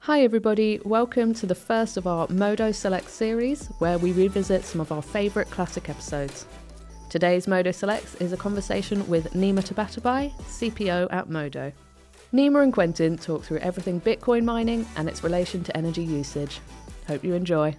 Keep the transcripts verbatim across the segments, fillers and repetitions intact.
Hi everybody, welcome to the first of our Modo Select series where we revisit some of our favourite classic episodes. Today's Modo Selects is a conversation with Nima Tabatabai, C P O at Modo. Nima and Quentin talk through everything Bitcoin mining and its relation to energy usage. Hope you enjoy.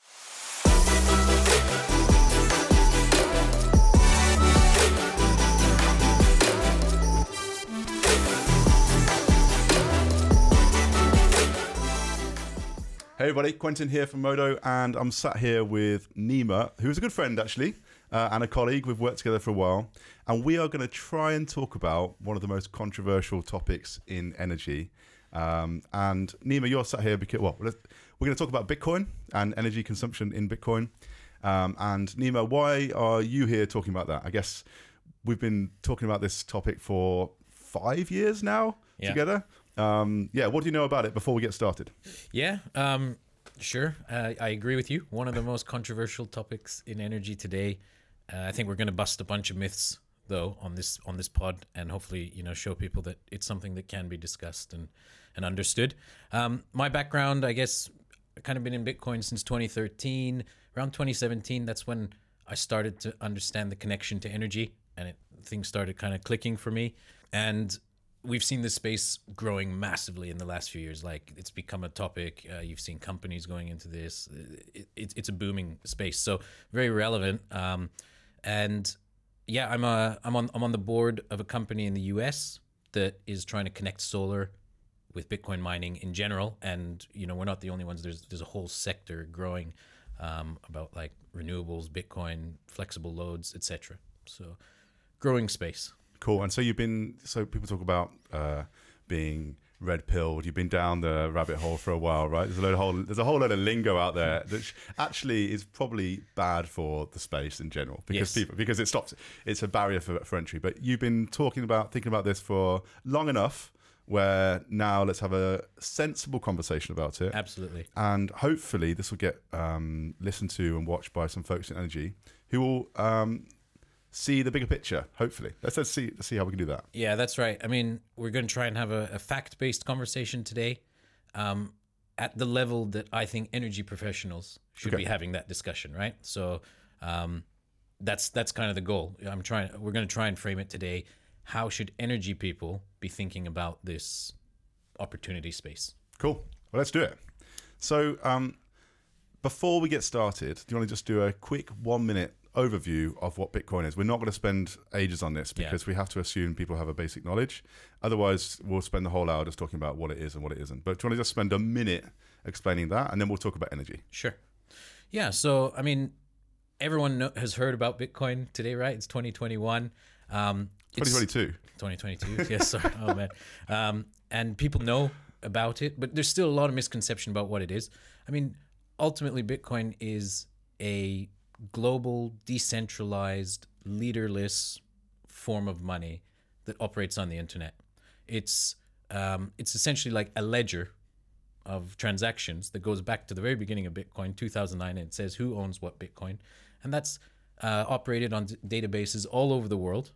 Hey everybody, Quentin here from Modo, and I'm sat here with Nima, who's a good friend actually, uh, and a colleague. We've worked together for a while, and we are going to try and talk about one of the most controversial topics in energy. Um, and Nima, you're sat here because, well, we're going to talk about Bitcoin and energy consumption in Bitcoin. Um, and Nima, why are you here talking about that? I guess we've been talking about this topic for five years now yeah. together. Um, yeah, what do you know about it before we get started? Yeah, um, sure. Uh, I agree with you. One of the most controversial topics in energy today. Uh, I think we're going to bust a bunch of myths, though, on this on this pod, and hopefully, you know, show people that it's something that can be discussed and and understood. Um, my background, I guess, I've kind of been in Bitcoin since twenty thirteen. Around twenty seventeen, that's when I started to understand the connection to energy, and it, things started kind of clicking for me. And we've seen this space growing massively in the last few years. Like, it's become a topic. Uh, you've seen companies going into this. It, it, it's a booming space, so very relevant. Um, and yeah, I'm a I'm on I'm on the board of a company in the U S that is trying to connect solar with Bitcoin mining in general. And you know, we're not the only ones. There's there's a whole sector growing um, about like renewables, Bitcoin, flexible loads, et cetera. So, growing space. Cool. And so you've been, so people talk about uh, being red pilled. You've been down the rabbit hole for a while, right? There's a load of whole, there's a whole load of lingo out there that actually is probably bad for the space in general because yes. people, because it stops, it's a barrier for, for entry. But you've been talking about, thinking about this for long enough where now let's have a sensible conversation about it. Absolutely. And hopefully this will get um, listened to and watched by some folks in energy who will, um, see the bigger picture, hopefully. Let's, let's see let's see how we can do that. Yeah, that's right. I mean, we're going to try and have a, a fact-based conversation today um, at the level that I think energy professionals should okay. be having that discussion, right? So um, that's that's kind of the goal. I'm trying. We're going to try and frame it today. How should energy people be thinking about this opportunity space? Cool. Well, let's do it. So um, before we get started, do you want to just do a quick one-minute overview of what Bitcoin is? We're not going to spend ages on this because yeah. we have to assume people have a basic knowledge. Otherwise, we'll spend the whole hour just talking about what it is and what it isn't. But do you want to just spend a minute explaining that, and then we'll talk about energy? Sure. Yeah. So, I mean, everyone know, has heard about Bitcoin today, right? It's twenty twenty-one. Um, twenty twenty-two. twenty twenty-two. Yes. Sorry. Oh man. Um, and people know about it, but there's still a lot of misconception about what it is. I mean, ultimately, Bitcoin is a global, decentralized, leaderless form of money that operates on the internet. It's um, it's essentially like a ledger of transactions that goes back to the very beginning of Bitcoin, two thousand nine, and it says who owns what Bitcoin, and that's uh, operated on d- databases all over the world,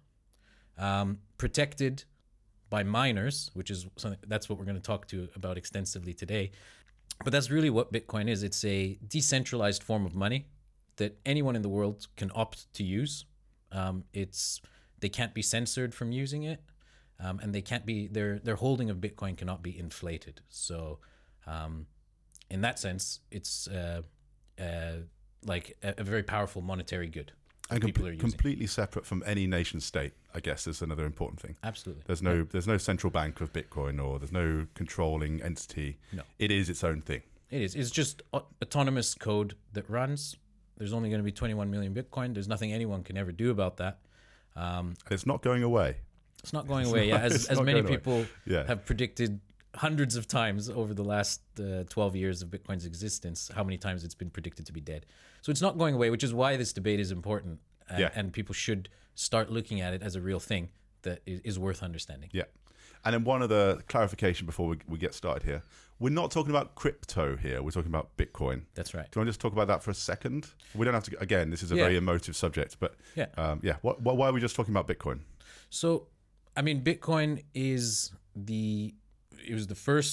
um, protected by miners, which is something that's what we're going to talk to about extensively today. But that's really what Bitcoin is. It's a decentralized form of money that anyone in the world can opt to use. Um, it's they can't be censored from using it, um, and they can't be their their holding of Bitcoin cannot be inflated. So, um, in that sense, it's uh, uh, like a, a very powerful monetary good. And com- completely separate from any nation state, I guess, is another important thing. Absolutely. There's no yeah. there's no central bank of Bitcoin, or there's no controlling entity. No, it is its own thing. It is. It's just autonomous code that runs. There's only going to be twenty-one million Bitcoin. There's nothing anyone can ever do about that. Um, it's not going away. It's not going away. Yeah, as as many people yeah. have predicted hundreds of times over the last uh, twelve years of Bitcoin's existence, how many times it's been predicted to be dead. So it's not going away, which is why this debate is important. Uh, yeah. And people should start looking at it as a real thing that is, is worth understanding. Yeah. And then one other clarification before we, we get started here. We're not talking about crypto here. We're talking about Bitcoin. That's right. Do you want to just talk about that for a second? We don't have to, again, this is a yeah. very emotive subject, but yeah. Um, yeah. What, what, why are we just talking about Bitcoin? So, I mean, Bitcoin is the, it was the first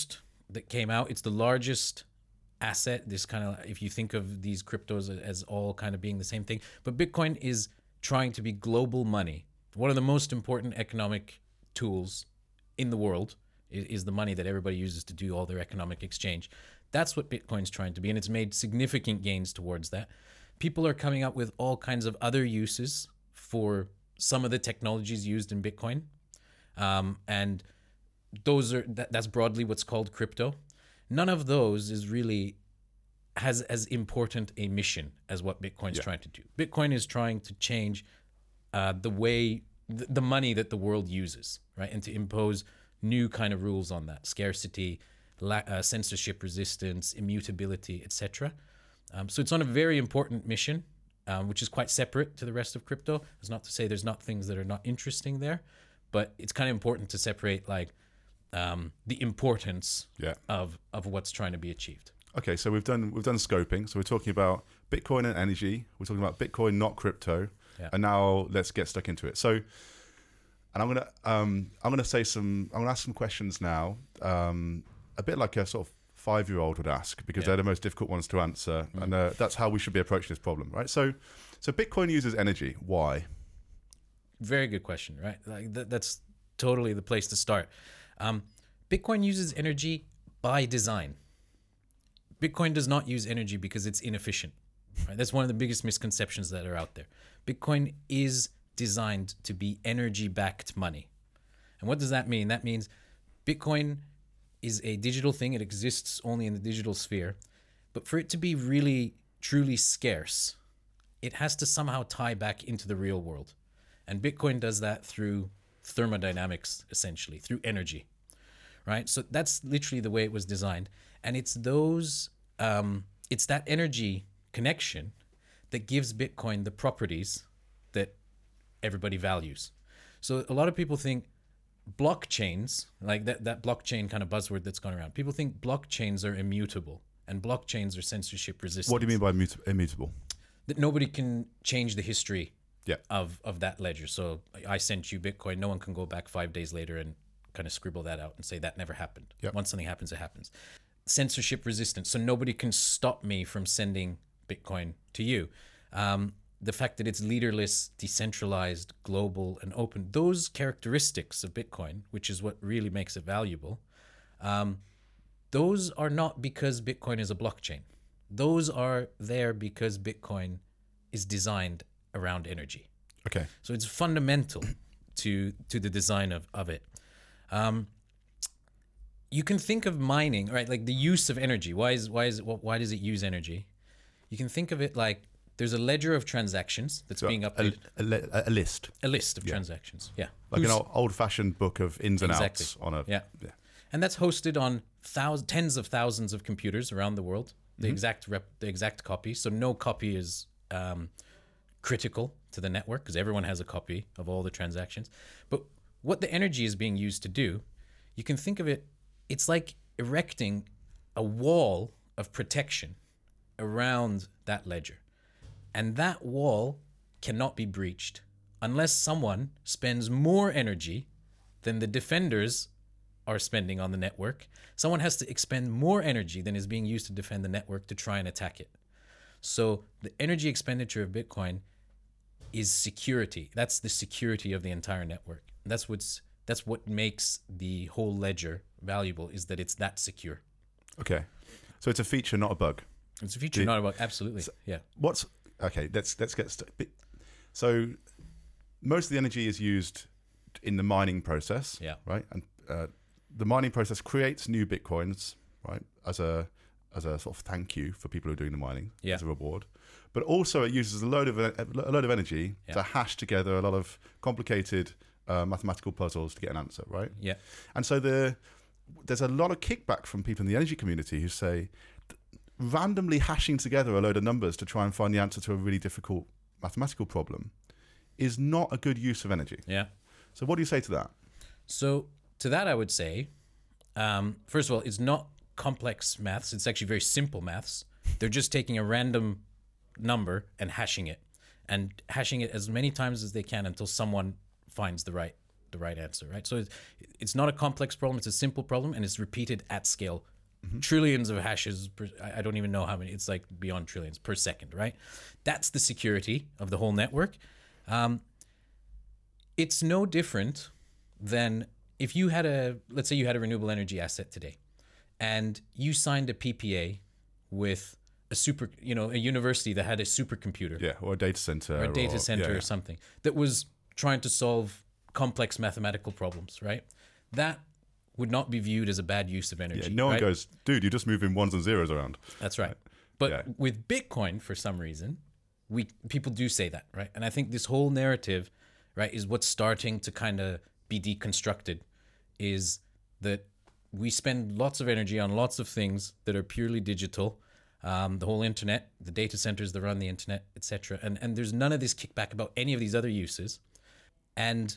that came out. It's the largest asset. This kind of, if you think of these cryptos as all kind of being the same thing, but Bitcoin is trying to be global money. One of the most important economic tools in the world is, is the money that everybody uses to do all their economic exchange. That's what Bitcoin's trying to be, and it's made significant gains towards that. People are coming up with all kinds of other uses for some of the technologies used in Bitcoin, um, and those are that, that's broadly what's called crypto. None of those is really has as important a mission as what Bitcoin's yeah. trying to do. Bitcoin is trying to change uh, the way th- the money that the world uses, right, and to impose new kind of rules on that: scarcity, la- uh, censorship resistance, immutability, et cetera. Um, so it's on a very important mission, um, which is quite separate to the rest of crypto. It's not to say there's not things that are not interesting there, but it's kind of important to separate like um, the importance yeah. of of what's trying to be achieved. Okay, so we've done we've done scoping. So we're talking about Bitcoin and energy. We're talking about Bitcoin, not crypto. Yeah. And now let's get stuck into it. So, and I'm gonna um, I'm gonna say some. I'm gonna ask some questions now, um, a bit like a sort of five-year-old would ask, because yeah. they're the most difficult ones to answer, mm. and uh, that's how we should be approaching this problem, right? So, so Bitcoin uses energy. Why? Very good question, right? Like th- that's totally the place to start. Um, Bitcoin uses energy by design. Bitcoin does not use energy because it's inefficient. Right? That's one of the biggest misconceptions that are out there. Bitcoin is designed to be energy-backed money. And what does that mean? That means Bitcoin is a digital thing. It exists only in the digital sphere. But for it to be really, truly scarce, it has to somehow tie back into the real world. And Bitcoin does that through thermodynamics, essentially, through energy, right? So that's literally the way it was designed. And it's those, um, it's that energy connection that gives Bitcoin the properties that everybody values. So a lot of people think blockchains, like that, that blockchain kind of buzzword that's gone around, people think blockchains are immutable and blockchains are censorship resistant. What do you mean by immut- immutable? That nobody can change the history yeah. of, of that ledger. So I sent you Bitcoin. No one can go back five days later and kind of scribble that out and say that never happened. Yep. Once something happens, it happens. Censorship resistant. So nobody can stop me from sending Bitcoin to you. Um, the fact that it's leaderless, decentralized, global, and open, those characteristics of Bitcoin, which is what really makes it valuable, um, those are not because Bitcoin is a blockchain. Those are there because Bitcoin is designed around energy. Okay. So it's fundamental to to the design of, of it. Um, you can think of mining, right? Like the use of energy. Why is why is why does it use energy? You can think of it like there's a ledger of transactions that's so being updated. A, a, a list. A list of yeah. transactions. Yeah. Like Who's, an old, old-fashioned book of ins and exactly. outs on a. Yeah. yeah. And that's hosted on thousands, tens of thousands of computers around the world. The mm-hmm. exact rep, the exact copy. So no copy is um, critical to the network because everyone has a copy of all the transactions. But what the energy is being used to do, you can think of it, it's like erecting a wall of protection around that ledger. And that wall cannot be breached unless someone spends more energy than the defenders are spending on the network. Someone has to expend more energy than is being used to defend the network to try and attack it. So the energy expenditure of Bitcoin is security. That's the security of the entire network. That's what's that's what makes the whole ledger valuable, is that it's that secure. Okay. So it's a feature, not a bug. It's a feature, the, not a bug. Absolutely. So yeah. What's okay, let's let's get st- so most of the energy is used in the mining process. Yeah. Right? And uh, the mining process creates new Bitcoins, right? As a as a sort of thank you for people who are doing the mining, yeah. as a reward. But also it uses a load of a load of energy yeah. to hash together a lot of complicated uh, mathematical puzzles to get an answer, right? Yeah. And so the there's a lot of kickback from people in the energy community who say randomly hashing together a load of numbers to try and find the answer to a really difficult mathematical problem is not a good use of energy. Yeah. So what do you say to that? So to that, I would say, um, first of all, it's not complex maths. It's actually very simple maths. They're just taking a random number and hashing it, and hashing it as many times as they can until someone finds the right the right answer, right? So it's, it's not a complex problem. It's a simple problem, and it's repeated at scale trillions of hashes per, I I don't even know how many. It's like beyond trillions per second, right? That's the security of the whole network. Um, it's no different than if you had a, let's say you had a renewable energy asset today, and you signed a P P A with a super, you know, a university that had a supercomputer, Yeah, or a data center. or a data or, center yeah, or yeah. something that was trying to solve complex mathematical problems, right? That would not be viewed as a bad use of energy. Yeah, no one right? goes, dude, you're just moving ones and zeros around. That's right. But Yeah. with Bitcoin, for some reason, we people do say that, right? And I think this whole narrative, right, is what's starting to kind of be deconstructed, is that we spend lots of energy on lots of things that are purely digital. Um, the whole internet, the data centers that run the internet, et cetera. And and there's none of this kickback about any of these other uses. And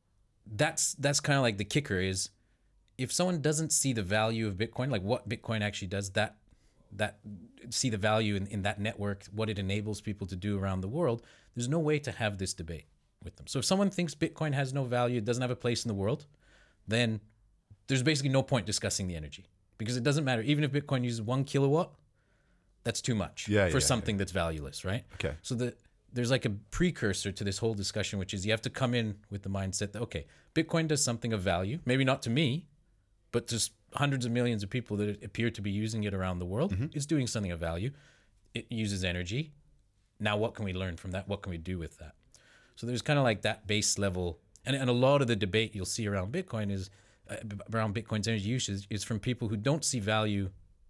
that's that's kind of like the kicker is, if someone doesn't see the value of Bitcoin, like what Bitcoin actually does, that that see the value in, in that network, what it enables people to do around the world, there's no way to have this debate with them. So if someone thinks Bitcoin has no value, it doesn't have a place in the world, then there's basically no point discussing the energy, because it doesn't matter. Even if Bitcoin uses one kilowatt, that's too much Yeah, for yeah, something that's valueless, right? Okay. So the there's like a precursor to this whole discussion, which is you have to come in with the mindset that, okay, Bitcoin does something of value, maybe not to me, but to hundreds of millions of people that appear to be using it around the world. Mm-hmm. It's doing something of value. It uses energy. Now, what can we learn from that? What can we do with that? So there's kind of like that base level. And, and a lot of the debate you'll see around Bitcoin is uh, around Bitcoin's energy usage is from people who don't see value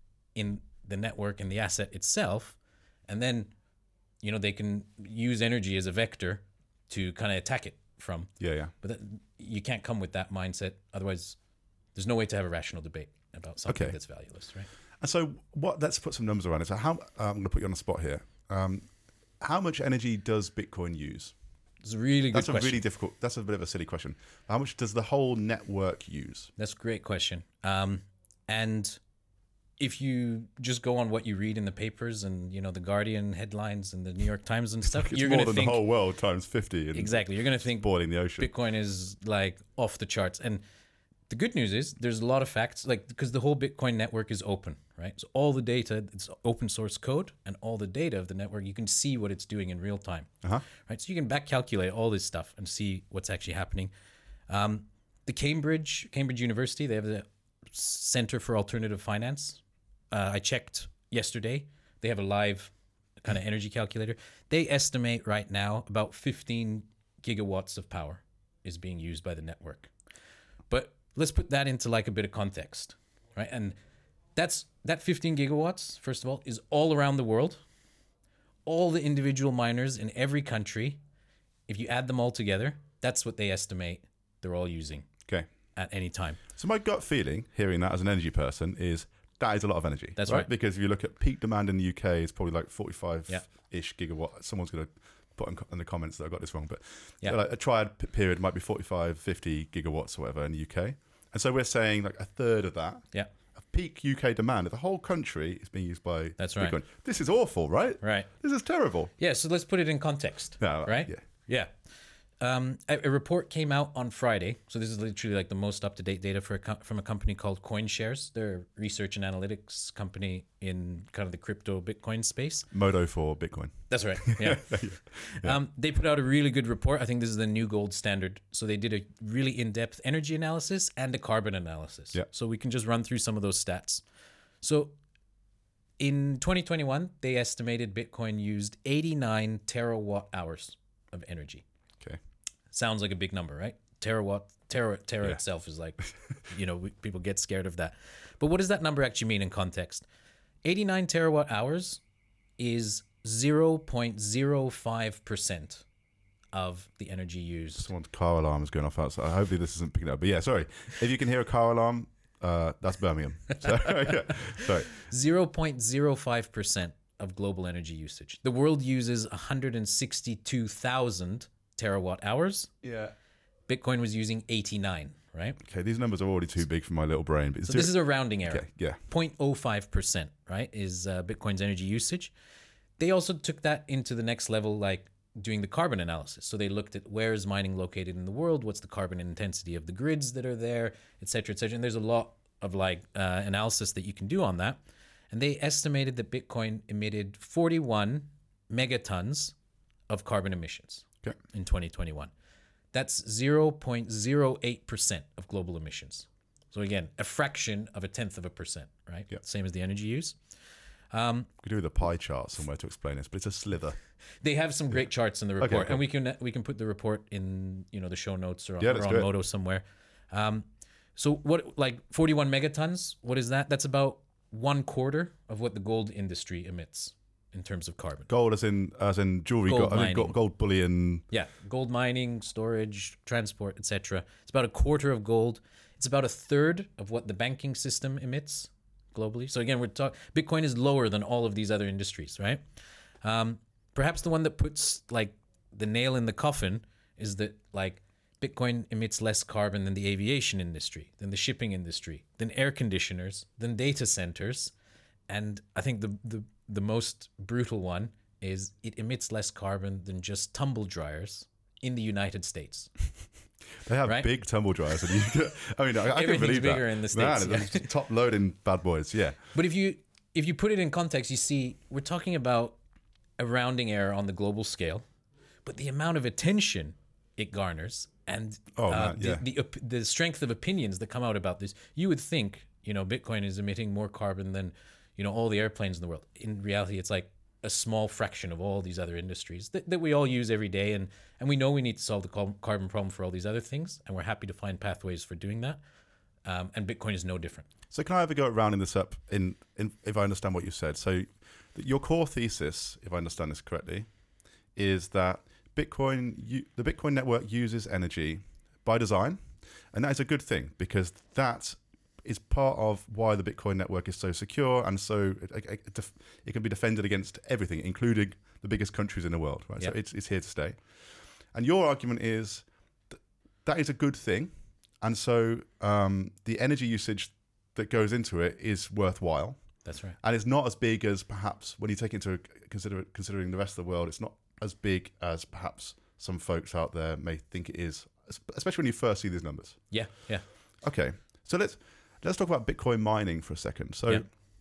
in the network and the asset itself. And then, you know, they can use energy as a vector to kind of attack it from. Yeah, yeah. But that, you can't come with that mindset. Otherwise, there's no way to have a rational debate about something Okay. that's valueless, right? And so, what? Let's put some numbers around it. So, how? Uh, I'm going to put you on the spot here. Um, how much energy does Bitcoin use? It's a really good That's question. a really difficult. That's a bit of a silly question. How much does the whole network use? That's a great question. Um, and if you just go on what you read in the papers and, you know, the Guardian headlines and the New York Times and stuff, It's you're more going to than think the whole world times fifty. And exactly. You're going to think boiling the ocean. Bitcoin is like off the charts. And the good news is there's a lot of facts, like, because the whole Bitcoin network is open, right? So all the data, it's open source code, and all the data of the network, you can see what it's doing in real time, Uh-huh. right? So you can back calculate all this stuff and see what's actually happening. Um, the Cambridge, Cambridge University, they have the Center for Alternative Finance. Uh, I checked yesterday. They have a live kind of energy calculator. They estimate right now about fifteen gigawatts of power is being used by the network. But let's put that into like a bit of context, right? And that's that fifteen gigawatts, first of all, is all around the world. All the individual miners in every country, if you add them all together, that's what they estimate they're all using Okay. at any time. So my gut feeling, hearing that as an energy person, is that is a lot of energy. That's right. Because if you look at peak demand in the U K, it's probably like forty-five-ish Yeah. gigawatt. Someone's going to put in, in the comments that I got this wrong, but Yeah. so like a triad p- period might be forty-five, fifty gigawatts or whatever in the U K. And so we're saying like a third of that, Yeah, of peak U K demand, if the whole country is being used by That's right. Bitcoin. This is awful, right? right. This is terrible. Yeah, so let's put it in context, No, right? yeah. Yeah. Um, a, a report came out on Friday. So this is literally like the most up-to-date data for a co- from a company called CoinShares. They're a research and analytics company in kind of the crypto Bitcoin space. Modo for Bitcoin. That's right. Yeah. Um, they put out a really good report. I think this is the new gold standard. So they did a really in-depth energy analysis and a carbon analysis. Yeah. So we can just run through some of those stats. So in twenty twenty-one, they estimated Bitcoin used eighty-nine terawatt hours of energy. Okay. Sounds like a big number, right? Terawatt, tera, tera Yeah. itself is like, you know, we, people get scared of that. But what does that number actually mean in context? eighty-nine terawatt hours is zero point zero five percent of the energy used. Someone's car alarm is going off outside. Hopefully this isn't picking it up. But yeah, sorry. If you can hear a car alarm, uh, that's Birmingham. So, yeah. Sorry. zero point zero five percent of global energy usage. The world uses one hundred sixty-two thousand terawatt hours. Yeah. Bitcoin was using eighty-nine, right? Okay, these numbers are already too big for my little brain. But So this is a rounding error. okay, yeah. zero point zero five percent, right, is uh, Bitcoin's energy usage. They also took that into the next level, like doing the carbon analysis. So they looked at where is mining located in the world, what's the carbon intensity of the grids that are there, et cetera, et cetera. And there's a lot of like uh, analysis that you can do on that, and they estimated that Bitcoin emitted forty-one megatons of carbon emissions Okay. in twenty twenty-one. That's zero point zero eight percent of global emissions. So again, a fraction of a tenth of a percent, right? Yep. Same as the energy use. We could do the pie chart somewhere to explain this, but it's a slither. They have some great charts in the report, cool. and we can we can put the report in you know the show notes or, Yeah, or let's on do it. Modo somewhere. Um, so what like forty-one megatons? What is that? That's about one quarter of what the gold industry emits in terms of carbon. Gold as in as in jewelry, Gold gold, I mean, mining. gold, gold bullion. Yeah, gold mining, storage, transport, et cetera. It's about a quarter of gold. It's about a third of what the banking system emits globally. So again, we're talking Bitcoin is lower than all of these other industries, right? Um, perhaps the one that puts like the nail in the coffin is that like Bitcoin emits less carbon than the aviation industry, than the shipping industry, than air conditioners, than data centers, and I think the the the most brutal one is it emits less carbon than just tumble dryers in the United States. They have Right? big tumble dryers. And you can, I mean, I, I can Everything's believe bigger that. in the Man, States, it's top loading bad boys. Yeah. But if you if you put it in context, you see we're talking about a rounding error on the global scale, but the amount of attention it garners and Oh, uh, man, yeah. the, the op- the strength of opinions that come out about this, you would think you know Bitcoin is emitting more carbon than you know all the airplanes in the world. In reality, it's like a small fraction of all these other industries that, that we all use every day, and and we know we need to solve the cal- carbon problem for all these other things, and we're happy to find pathways for doing that. Um, and Bitcoin is no different. So can I have a go at rounding this up in, in if I understand what you said? So th- your core thesis, if I understand this correctly, is that Bitcoin, you, the Bitcoin network uses energy by design, and that is a good thing because that is part of why the Bitcoin network is so secure and so it, it, it, it can be defended against everything, including the biggest countries in the world. Right, Yep. so it's it's here to stay. And your argument is th- that is a good thing, and so um, the energy usage that goes into it is worthwhile. That's right. And it's not as big as perhaps when you take into consider considering the rest of the world. It's not as big as perhaps some folks out there may think it is, especially when you first see these numbers. Yeah, yeah. Okay, so let's let's talk about Bitcoin mining for a second. So, Yeah.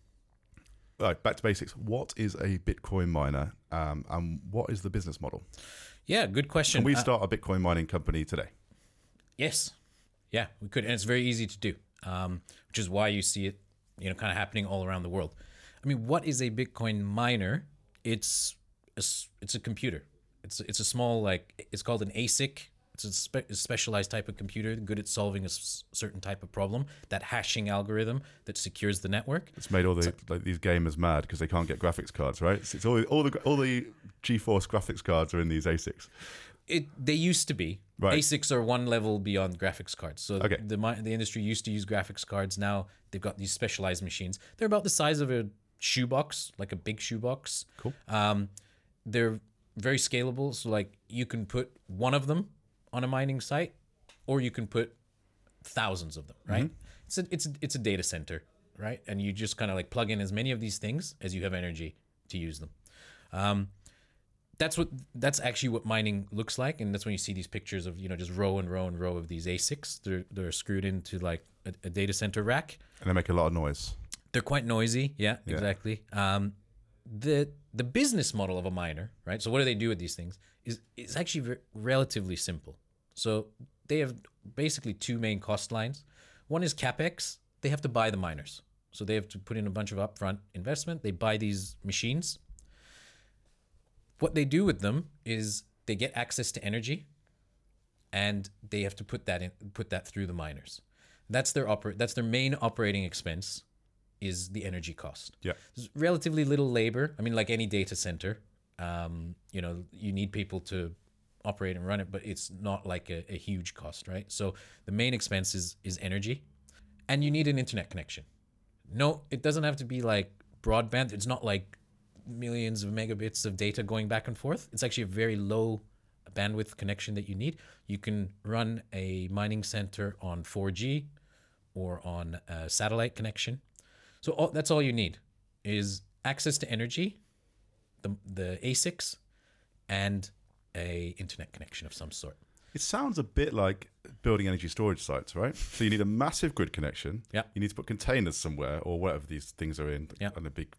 right, back to basics. What is a Bitcoin miner, um, and what is the business model? Yeah, good question. Can we Uh, start a Bitcoin mining company today? Yes. Yeah, we could. And it's very easy to do, um, which is why you see it, you know, kind of happening all around the world. I mean, what is a Bitcoin miner? It's a, s- it's a computer. It's it's a small, like, it's called an A S I C. It's a, spe- a specialized type of computer good at solving a s- certain type of problem, that hashing algorithm that secures the network. It's made all the like these gamers mad because they can't get graphics cards, right? It's, it's all all the all the GeForce graphics cards are in these A S I Cs. It they used to be. Right. A S I Cs are one level beyond graphics cards. So Okay. the mi- the industry used to use graphics cards. Now they've got these specialized machines. They're about the size of a shoebox, like a big shoebox. Cool. Um, they're very scalable. So like you can put one of them on a mining site, or you can put thousands of them. Right. It's a it's a, it's a data center, right? And you just kind of like plug in as many of these things as you have energy to use them. Um, that's what that's actually what mining looks like, and that's when you see these pictures of you know just row and row and row of these A S I Cs. They're they're screwed into like a, a data center rack. And they make a lot of noise. They're quite noisy. Yeah, Yeah. exactly. Um, the the business model of a miner, right? So what do they do with these things? Is is actually ver- relatively simple. So they have basically two main cost lines. One is capex. They have to buy the miners, so they have to put in a bunch of upfront investment. They buy these machines. What they do with them is they get access to energy, and they have to put that in, put that through the miners. That's their oper- That's their main operating expense, is the energy cost. Yeah. There's relatively little labor. I mean, like any data center, um, you know, you need people to operate and run it, but it's not like a, a huge cost, right? So the main expense is is energy, and you need an internet connection. No, it doesn't have to be like broadband. It's not like millions of megabits of data going back and forth. It's actually a very low bandwidth connection that you need. You can run a mining center on four G or on a satellite connection. So all, that's all you need is access to energy, the the A S I Cs, and a internet connection of some sort. It sounds a bit like building energy storage sites, right? So you need a massive grid connection. Yeah. You need to put containers somewhere or whatever these things are in, Yeah. on the big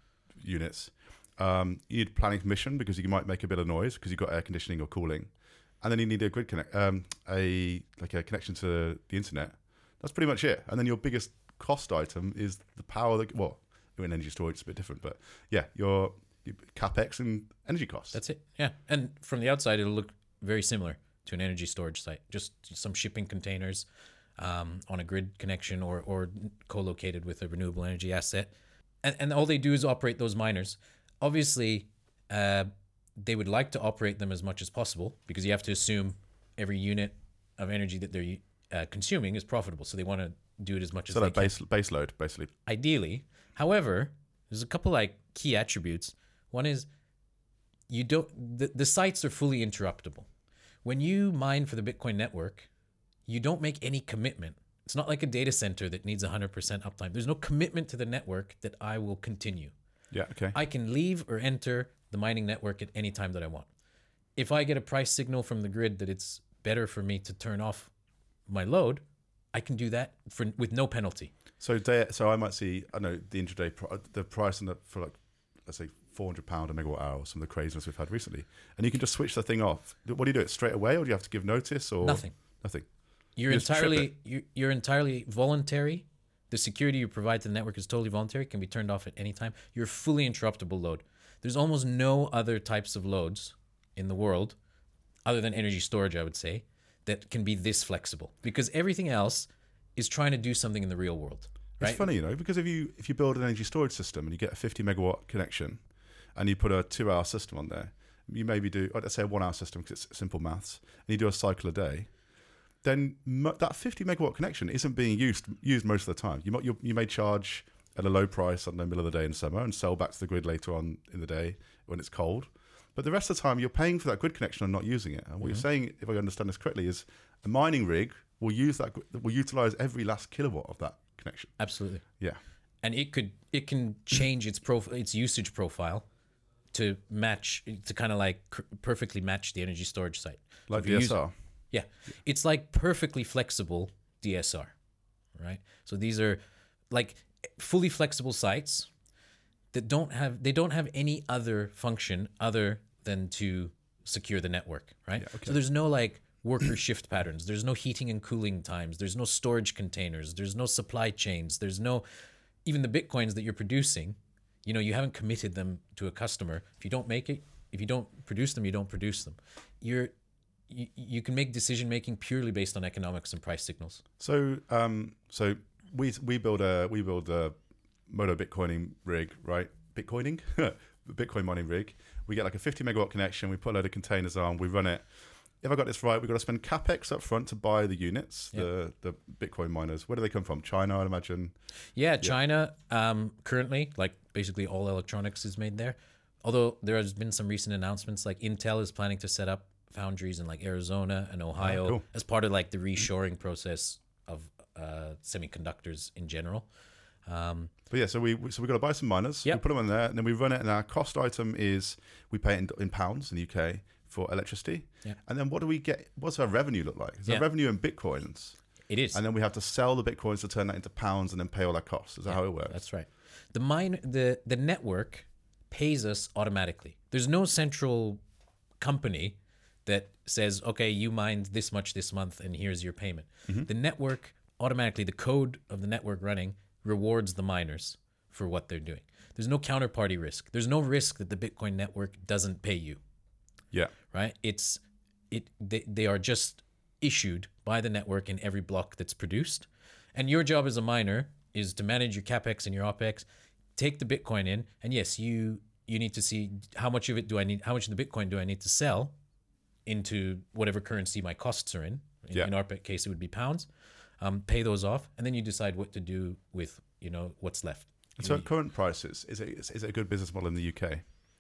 units. Um, you need planning permission because you might make a bit of noise because you've got air conditioning or cooling. And then you need a grid connect, um, a like a connection to the internet. That's pretty much it. And then your biggest cost item is the power that, well, in energy storage it's a bit different, but yeah, your, your capex and energy costs. That's it. Yeah. And from the outside, it'll look very similar to an energy storage site. Just some shipping containers um, on a grid connection or, or co-located with a renewable energy asset. And, and all they do is operate those miners. Obviously, uh, they would like to operate them as much as possible because you have to assume every unit of energy that they're uh, consuming is profitable. So they want to do it as much so as they that can. base base load, basically. Ideally. However, there's a couple like key attributes. One is you don't the, the sites are fully interruptible. When you mine for the Bitcoin network, you don't make any commitment. It's not like a data center that needs one hundred percent uptime. There's no commitment to the network that I will continue. Yeah, okay. I can leave or enter the mining network at any time that I want. If I get a price signal from the grid that it's better for me to turn off my load, I can do that for with no penalty. So day, so I might see, I know the intraday, pri- the price on the, for like, let's say four hundred pounds a megawatt hour, some of the craziness we've had recently, and you can just switch the thing off. What do you do? It straight away, or do you have to give notice, or Nothing. Nothing. You're You just trip entirely it. you're, you're entirely voluntary. The security you provide to the network is totally voluntary, can be turned off at any time. You're fully interruptible load. There's almost no other types of loads in the world, other than energy storage, I would say, that can be this flexible. Because everything else is trying to do something in the real world. Right? It's funny, you know, because if you if you build an energy storage system and you get a fifty megawatt connection, and you put a two hour system on there, you maybe do, let's say a one hour system because it's simple maths, and you do a cycle a day, then mo- that fifty megawatt connection isn't being used used most of the time. You might you, you may charge at a low price in the middle of the day in summer and sell back to the grid later on in the day when it's cold. But the rest of the time, you're paying for that grid connection and not using it. And what Mm-hmm. you're saying, if I understand this correctly, is a mining rig will use that gr- will utilize every last kilowatt of that connection. Absolutely. Yeah. And it could it can change its prof- its usage profile to match to kind of like cr- perfectly match the energy storage site. So Like if you use- D S R. Yeah, it's like perfectly flexible D S R, right? So these are like fully flexible sites that don't have they don't have any other function other than to secure the network, right? Yeah, okay. So there's no like worker shift patterns. There's no heating and cooling times. There's no storage containers. There's no supply chains. There's no even the Bitcoins that you're producing. You know, you haven't committed them to a customer. If you don't make it, if you don't produce them, you don't produce them. You're you, you can make decision making purely based on economics and price signals. So, um, so we we build a we build a Modo Bitcoining rig, right? Bitcoining, Bitcoin mining rig. We get like a fifty megawatt connection. We put a load of containers on. We run it. If I got this right, we've got to spend capex up front to buy the units, the the Bitcoin miners. Where do they come from? China, I'd imagine. Yeah, China um, currently, like basically all electronics is made there. Although there has been some recent announcements, like Intel is planning to set up foundries in like Arizona and Ohio Oh, cool. as part of like the reshoring process of uh, semiconductors in general. Um, But yeah, so we we- so we got to buy some miners. Yep. We put them in there, and then we run it. And our cost item is we pay it in, in pounds in the U K for electricity. Yeah. And then what do we get? What's our revenue look like? Is Yeah. our revenue in bitcoins? it is. And then we have to sell the bitcoins to turn that into pounds and then pay all our costs. Is that how it works? That's right. The mine the the network pays us automatically. There's no central company that says, okay, you mined this much this month and here's your payment. The network automatically, the code of the network running rewards the miners for what they're doing. There's no counterparty risk. There's no risk that the Bitcoin network doesn't pay you, Yeah. right? It's it they, they are just issued by the network in every block that's produced. And your job as a miner is to manage your capex and your opex, take the Bitcoin in, and yes, you you need to see how much of it do I need, how much of the Bitcoin do I need to sell into whatever currency my costs are in. In, Yeah. in our case, it would be pounds. Um, pay those off, and then you decide what to do with you know what's left. And so at current prices, is it is it a good business model in the U K?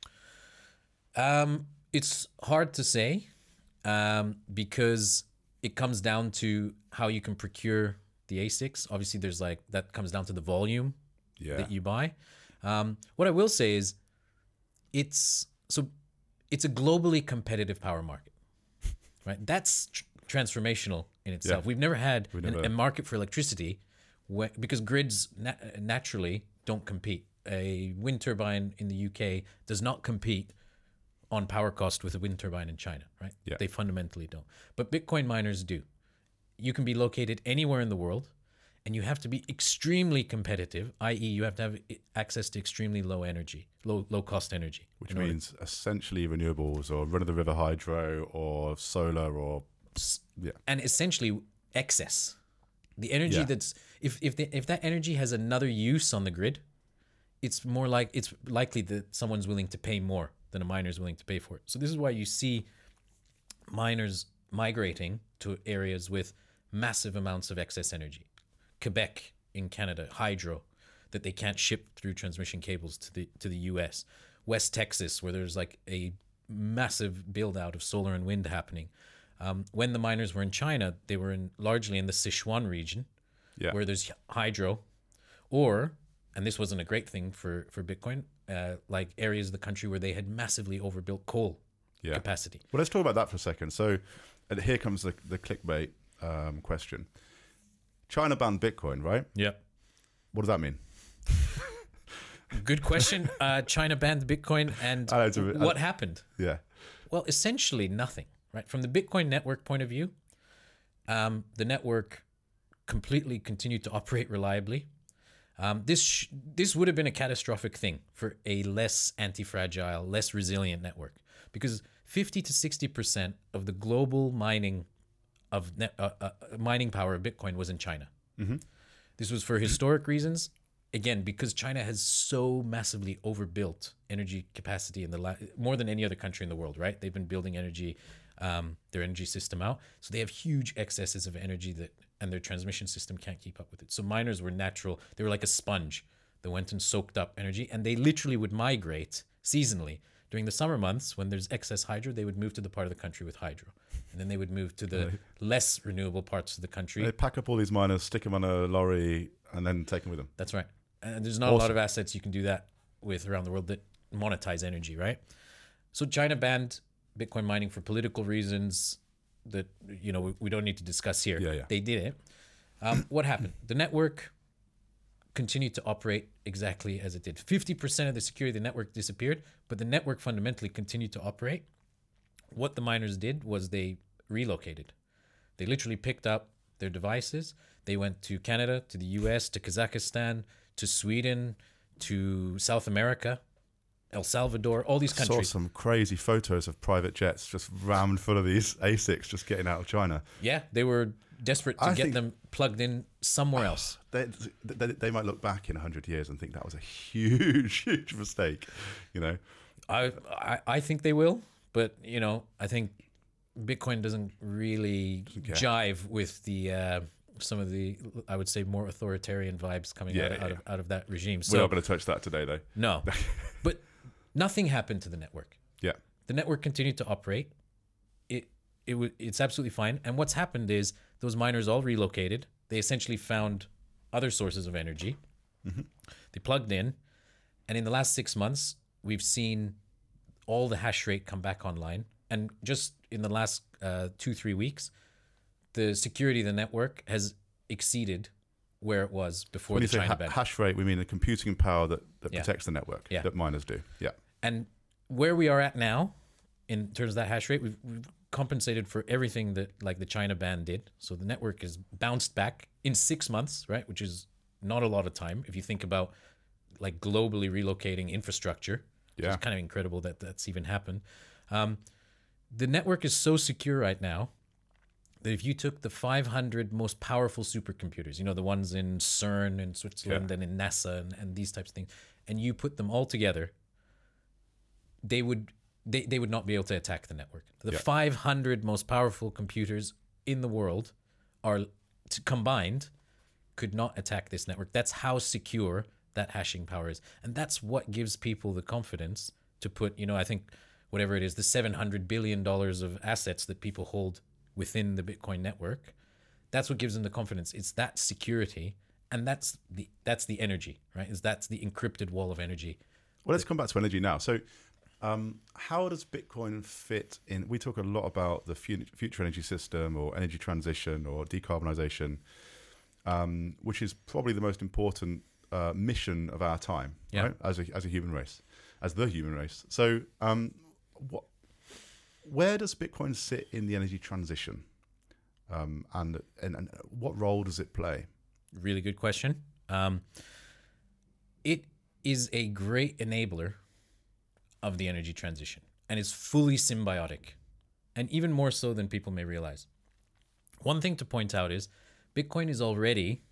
Um, it's hard to say um, because it comes down to how you can procure the A SICs. Obviously, there's like that comes down to the volume Yeah. that you buy. Um, what I will say is, it's so it's a globally competitive power market, right? That's tr- transformational in itself. Yeah. We've never had We an, never- a market for electricity where, because grids na- naturally don't compete. A wind turbine in the U K does not compete on power cost with a wind turbine in China, right? Yeah. They fundamentally don't. But Bitcoin miners do. You can be located anywhere in the world, and you have to be extremely competitive, that is you have to have i- access to extremely low energy, low low cost energy. Which in order- means essentially renewables or run of the river hydro or solar or yeah. and essentially excess. The energy Yeah. that's if if the, if that energy has another use on the grid, it's more like it's likely that someone's willing to pay more than a miner's willing to pay for it. So this is why you see miners migrating to areas with massive amounts of excess energy. Quebec in Canada, hydro that they can't ship through transmission cables to the to the U S. West Texas, where there's like a massive build out of solar and wind happening. Um, when the miners were in China, they were in largely in the Sichuan region, Yeah. where there's hydro, or, and this wasn't a great thing for for Bitcoin, uh, like areas of the country where they had massively overbuilt coal Yeah. capacity. Well, let's talk about that for a second. So, and here comes the, the clickbait um, question. China banned Bitcoin, right? Yep. What does that mean? Good question. Uh, China banned Bitcoin, and I know it's a bit- what happened? Yeah. Well, essentially nothing, right? From the Bitcoin network point of view, um, the network completely continued to operate reliably. Um, this sh- this would have been a catastrophic thing for a less anti-fragile, less resilient network, because fifty to sixty percent of the global mining of net, uh, uh, mining power of Bitcoin was in China. Mm-hmm. This was for historic reasons. Again, because China has so massively overbuilt energy capacity in the la- more than any other country in the world, right? They've been building energy, um, their energy system out, so they have huge excesses of energy that, and their transmission system can't keep up with it. So miners were natural; they were like a sponge that went and soaked up energy, and they literally would migrate seasonally. During the summer months, when there's excess hydro, they would move to the part of the country with hydro, and then they would move to the less renewable parts of the country. They pack up all these miners, stick them on a lorry, and then take them with them. That's right. And there's not a lot Awesome. of assets you can do that with around the world that monetize energy, right? So China banned Bitcoin mining for political reasons that, you know, we, we don't need to discuss here. Yeah, yeah. They did it. Um, what happened? The network continued to operate exactly as it did. fifty percent of the security of the network disappeared, but the network fundamentally continued to operate. What the miners did was they relocated. They literally picked up their devices. They went to Canada, to the U S, to Kazakhstan, to Sweden, to South America, El Salvador, all these I saw countries. some crazy photos of private jets just rammed full of these A SICs just getting out of China. Yeah, they were desperate to I get think- them plugged in somewhere else. They, they, they might look back in one hundred years and think that was a huge, huge mistake, you know? I, I I think they will, but you know, I think Bitcoin doesn't really care. jive with the uh, some of the, I would say, more authoritarian vibes coming Yeah, out, yeah, out of out of that regime. We're So not going to touch that today, though. no, but nothing happened to the network. Yeah. The network continued to operate. It it w- it's absolutely fine. And what's happened is those miners all relocated. They essentially found other sources of energy. Mm-hmm. They plugged in, and in the last six months, we've seen all the hash rate come back online. And just in the last uh, two three weeks, the security of the network has exceeded where it was before When the you say China ha- ban. hash rate, we mean the computing power that, that Yeah. protects the network, Yeah. that miners do. Yeah. And where we are at now, in terms of that hash rate, we've, we've compensated for everything that like the China ban did. So the network has bounced back in six months, right? Which is not a lot of time if you think about like globally relocating infrastructure. Yeah. It's kind of incredible that that's even happened. Um, the network is so secure right now that if you took the five hundred most powerful supercomputers, you know, the ones in CERN in Switzerland Yeah. and in NASA and, and these types of things, and you put them all together, they would they, they would not be able to attack the network. The Yeah. five hundred most powerful computers in the world are t- combined could not attack this network. That's how secure that hashing power is. And that's what gives people the confidence to put, you know, I think whatever it is, the seven hundred billion dollars of assets that people hold within the Bitcoin network. That's what gives them the confidence. It's that security, and that's the that's the energy, right? Is that's the encrypted wall of energy. Well, let's come back to energy now. So Um, how does Bitcoin fit in? We talk a lot about the fu- future energy system or energy transition or decarbonization, um, which is probably the most important uh, mission of our time, Yeah. right? As a as a human race, as the human race. So, um, what, where does Bitcoin sit in the energy transition, um, and, and and what role does it play? Really good question. Um, it is a great enabler of the energy transition, and is fully symbiotic, and even more so than people may realize. One thing to point out is Bitcoin is already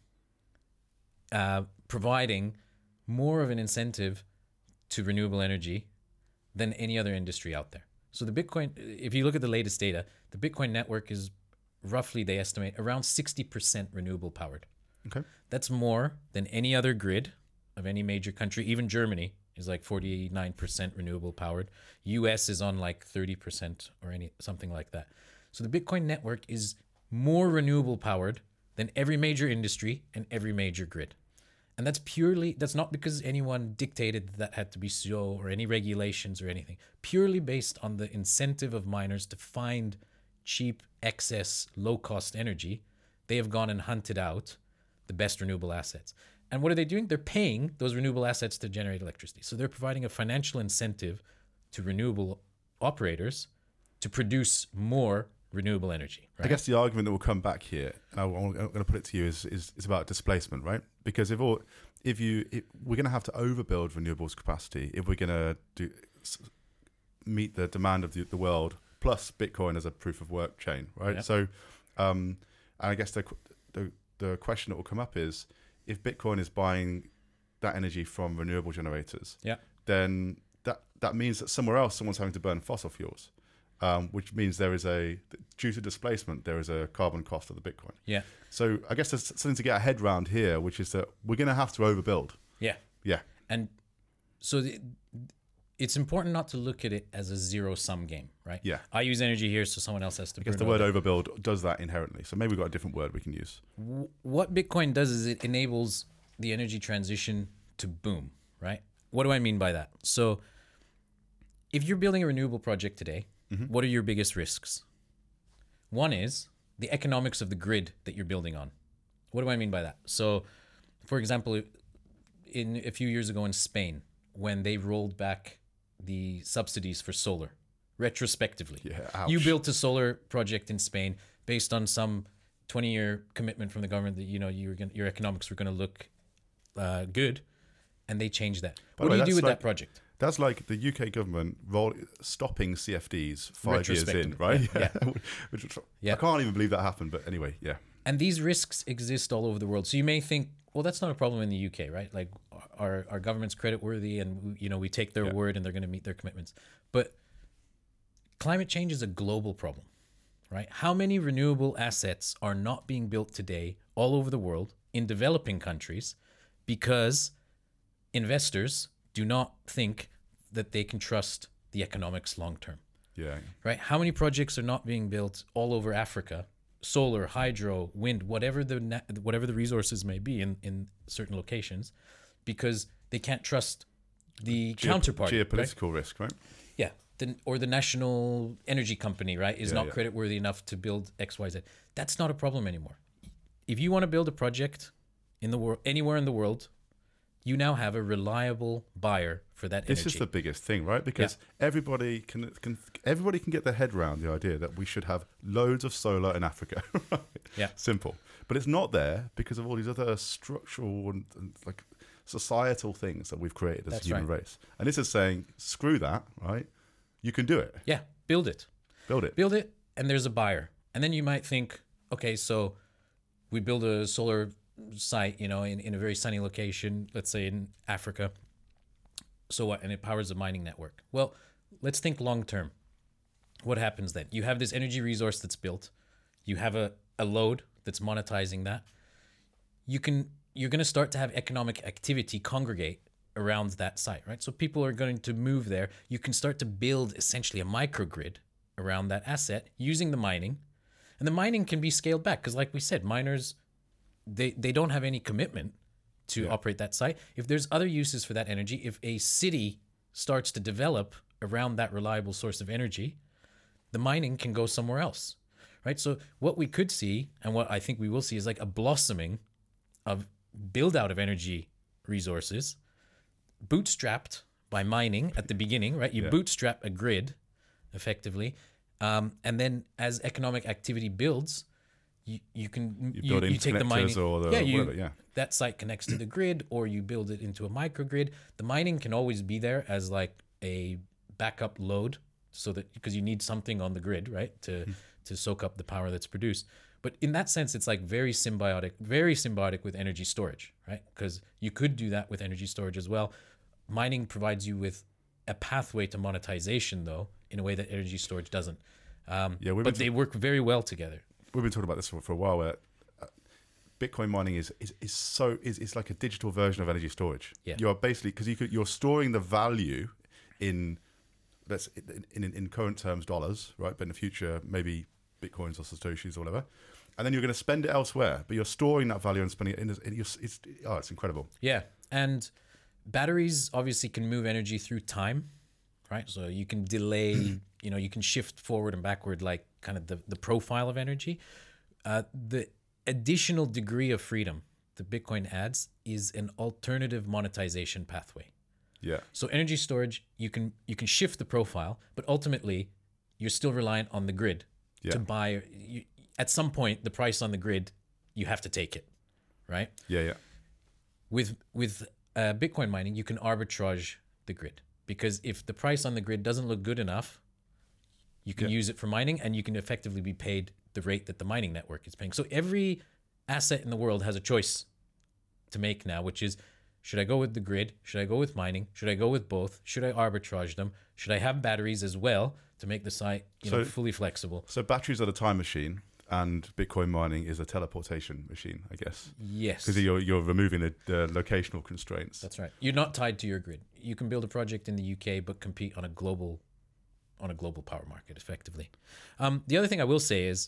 uh, providing more of an incentive to renewable energy than any other industry out there. So the Bitcoin, if you look at the latest data, the Bitcoin network is roughly, they estimate, around sixty percent renewable powered. Okay. That's more than any other grid of any major country. Even Germany is like forty-nine percent renewable powered. U S is on like thirty percent or any something like that. So the Bitcoin network is more renewable powered than every major industry and every major grid. And that's purely, that's not because anyone dictated that, that had to be so, or any regulations or anything. Purely based on the incentive of miners to find cheap, excess, low-cost energy, they have gone and hunted out the best renewable assets. And what are they doing? They're paying those renewable assets to generate electricity. So they're providing a financial incentive to renewable operators to produce more renewable energy. Right? I guess the argument that will come back here, and I'm going to put it to you, is is, is about displacement, right? Because if all, if you, if we're going to have to overbuild renewables capacity if we're going to do meet the demand of the, the world, plus Bitcoin as a proof of work chain, right? Yep. So, um, and I guess the, the the question that will come up is, if Bitcoin is buying that energy from renewable generators, Yeah. then that that means that somewhere else someone's having to burn fossil fuels. Um, which means there is a, due to displacement, there is a carbon cost of the Bitcoin. Yeah. So I guess there's something to get our head around here, which is that we're going to have to overbuild. Yeah. Yeah. And so the, it's important not to look at it as a zero-sum game, right? Yeah. I use energy here, so someone else has to. I guess the word overbuild does that inherently. So maybe we've got a different word we can use. What Bitcoin does is it enables the energy transition to boom, right? What do I mean by that? So if you're building a renewable project today, mm-hmm. what are your biggest risks? One is the economics of the grid that you're building on. What do I mean by that? So, for example, in a few years ago in Spain, when they rolled back the subsidies for solar retrospectively, Yeah, ouch. you built a solar project in Spain based on some twenty-year commitment from the government that you know you were gonna, your economics were going to look uh, good, and they changed that. By What the do way, you do that's with like- that project? That's like the U K government roll, stopping C F Ds five years in, Retrospective. right? Yeah, Which, Yeah. I can't even believe that happened, but anyway, yeah. And these risks exist all over the world. So you may think, well, that's not a problem in the U K, right? Like our our government's creditworthy, and you know we take their Yeah. word, and they're going to meet their commitments. But climate change is a global problem, right? How many renewable assets are not being built today all over the world in developing countries because investors do not think that they can trust the economics long term? Yeah. Right? How many projects are not being built all over Africa? Solar, hydro, wind, whatever the na- whatever the resources may be in, in certain locations, because they can't trust the Geo- counterpart. Right? Geopolitical risk, right? Yeah. The, or the national energy company, right, is Yeah, not yeah. creditworthy enough to build X, Y, Z. That's not a problem anymore. If you want to build a project in the world, anywhere in the world, you now have a reliable buyer for that This energy. is the biggest thing, right? Because everybody can, can everybody can get their head around the idea that we should have loads of solar in Africa. Right? Yeah. Simple. But it's not there because of all these other structural and, and like societal things that we've created as That's a human right. race. And this is saying, screw that, right? You can do it. Yeah, build it. Build it. Build it, and there's a buyer. And then you might think, okay, so we build a solar site, you know, in, in a very sunny location, let's say in Africa. So what? And it powers a mining network. Well, let's think long term. What happens then? You have this energy resource that's built. You have a, a load that's monetizing that. You can you're going to start to have economic activity congregate around that site, right? So people are going to move there. You can start to build essentially a microgrid around that asset using the mining. And the mining can be scaled back because, like we said, miners, they, they don't have any commitment to Yeah. operate that site. If there's other uses for that energy, if a city starts to develop around that reliable source of energy, the mining can go somewhere else, right? So what we could see, and what I think we will see, is like a blossoming of build out of energy resources, bootstrapped by mining at the beginning, right? You Yeah. bootstrap a grid effectively. Um, and then as economic activity builds, you, you can You you, build you take the interconnectors mining or the yeah, you, whatever, yeah. that site connects to the grid, or you build it into a microgrid. The mining can always be there as like a backup load, so that because you need something on the grid, right, to Mm-hmm. to soak up the power that's produced. But in that sense, it's like very symbiotic, very symbiotic with energy storage, right? Because you could do that with energy storage as well. Mining provides you with a pathway to monetization, though, in a way that energy storage doesn't. Um, Yeah, we've but been they work very well together. We've been talking about this for, for a while. Where uh, Bitcoin mining is is, is so is it's like a digital version of energy storage. Yeah. You are basically because you could, you're storing the value in that's in, in in current terms dollars, right? But in the future maybe bitcoins or satoshis or whatever, and then you're going to spend it elsewhere. But you're storing that value and spending it in. in it's, it's oh, it's incredible. Yeah, and batteries obviously can move energy through time, right? So you can delay, you know, you can shift forward and backward, like kind of the, the profile of energy. Uh, the additional degree of freedom that Bitcoin adds is an alternative monetization pathway. Yeah. So energy storage, you can you can shift the profile, but ultimately you're still reliant on the grid Yeah. to buy. You, at some point, the price on the grid, you have to take it, right? Yeah. Yeah. With with uh, Bitcoin mining, you can arbitrage the grid, because if the price on the grid doesn't look good enough, you can Yeah. use it for mining, and you can effectively be paid the rate that the mining network is paying. So every asset in the world has a choice to make now, which is, should I go with the grid? Should I go with mining? Should I go with both? Should I arbitrage them? Should I have batteries as well to make the site, you know, So- fully flexible? So batteries are the time machine, and Bitcoin mining is a teleportation machine, I guess, Yes. because you're you're removing the, the locational constraints. That's right. You're not tied to your grid. You can build a project in the U K, but compete on a global, on a global power market, effectively. Um, the other thing I will say is,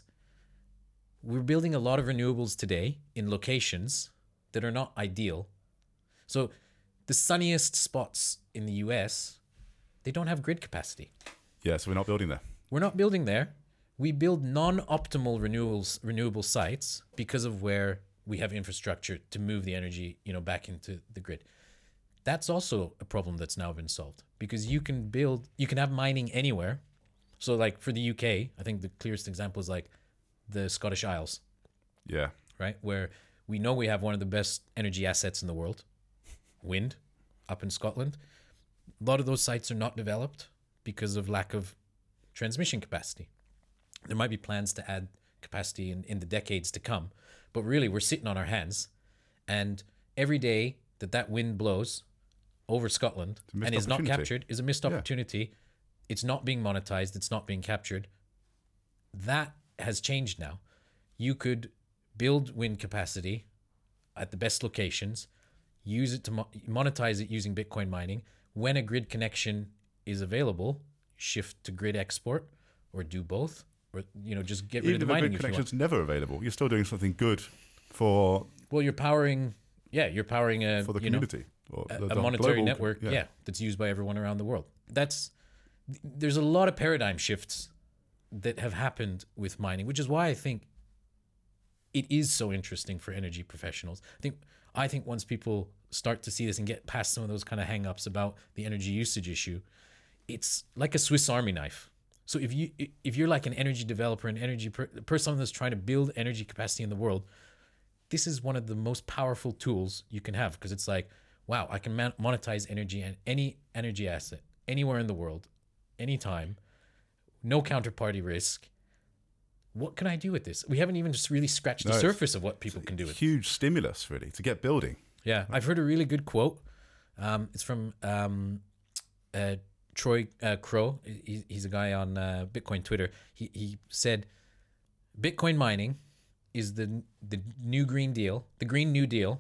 we're building a lot of renewables today in locations that are not ideal. So, the sunniest spots in the U S, they don't have grid capacity. Yeah. So we're not building there. We're not building there. We build non-optimal renewables, renewable sites because of where we have infrastructure to move the energy, you know, back into the grid. That's also a problem that's now been solved, because you can build, you can have mining anywhere. So like for the U K, I think the clearest example is like the Scottish Isles, Yeah. right? Where we know we have one of the best energy assets in the world, wind, up in Scotland. A lot of those sites are not developed because of lack of transmission capacity. There might be plans to add capacity in, in the decades to come, but really we're sitting on our hands, and every day that that wind blows over Scotland missed and is not opportunity. captured is a missed Yeah. opportunity. It's not being monetized. It's not being captured. That has changed now. You could build wind capacity at the best locations, use it to mo- monetize it using Bitcoin mining. When a grid connection is available, shift to grid export, or do both, or you know just get rid Even of if the a mining grid if you want. connection's never available, you're still doing something good for Well, you're powering, yeah, you're powering a for the you know, community or a, the, a the monetary global- network, yeah. that's used by everyone around the world. That's there's a lot of paradigm shifts that have happened with mining, which is why I think it is so interesting for energy professionals. I think I think once people start to see this and get past some of those kind of hang-ups about the energy usage issue, it's like a Swiss Army knife. So if you if you're like an energy developer, an energy per, person that's trying to build energy capacity in the world, this is one of the most powerful tools you can have, because it's like, wow, I can man- monetize energy and any energy asset anywhere in the world, anytime, no counterparty risk. What can I do with this? We haven't even just really scratched No, the it's- surface of what people can do with it. huge stimulus really to get building. Yeah, I've heard a really good quote. Um, it's from um, uh, Troy uh, Crow. He, he's a guy on uh, Bitcoin Twitter. He he said, "Bitcoin mining is the the new Green Deal, the Green New Deal,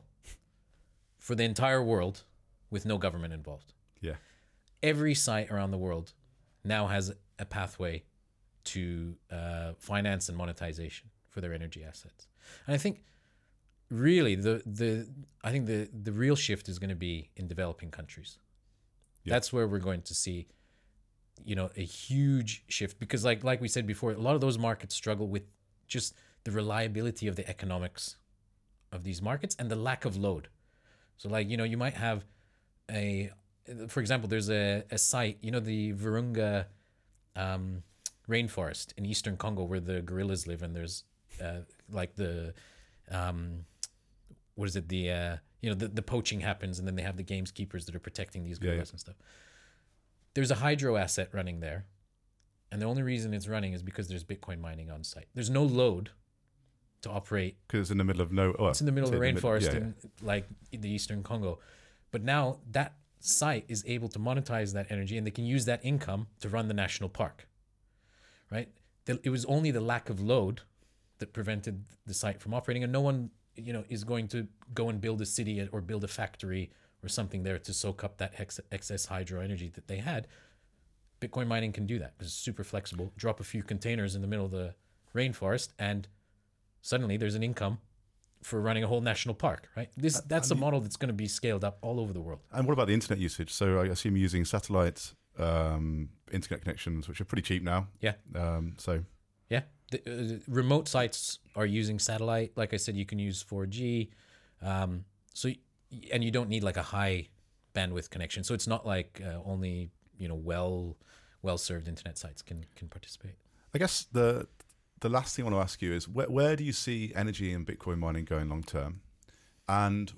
for the entire world, with no government involved. Yeah. Every site around the world now has a pathway to uh, finance and monetization for their energy assets." And I think really the the I think the the real shift is going to be in developing countries. Yeah. That's where we're going to see you know, a huge shift because like like we said before, a lot of those markets struggle with just the reliability of the economics of these markets and the lack of load. So like, you know, you might have a, for example, there's a, a site, you know, the Virunga um, rainforest in Eastern Congo where the gorillas live, and there's uh, like the, um, what is it? The, uh, you know, the, the poaching happens, and then they have the gameskeepers that are protecting these gorillas yeah, yeah. and stuff. There's a hydro asset running there. And the only reason it's running is because there's Bitcoin mining on site. There's no load to operate. Because it's in the middle of no. Oh, it's in the middle of the rainforest yeah, in yeah. like in the Eastern Congo. But now that site is able to monetize that energy, and they can use that income to run the national park. Right? It was only the lack of load that prevented the site from operating, and no one, you know, is going to go and build a city or build a factory or something there to soak up that ex- excess hydro energy that they had. Bitcoin mining can do that because it's super flexible. Drop a few containers in the middle of the rainforest, and suddenly there's an income for running a whole national park, right? This That's a model that's going to be scaled up all over the world. And what about the internet usage? So I assume you're using satellite um, internet connections, which are pretty cheap now. Yeah. Um, so. Yeah. The, uh, remote sites are using satellite. Like I said, you can use four G. Um, so, and you don't need like a high bandwidth connection. So it's not like uh, only, you know, well, well-served internet sites can, can participate. I guess the the last thing I want to ask you is where, where do you see energy and Bitcoin mining going long term? And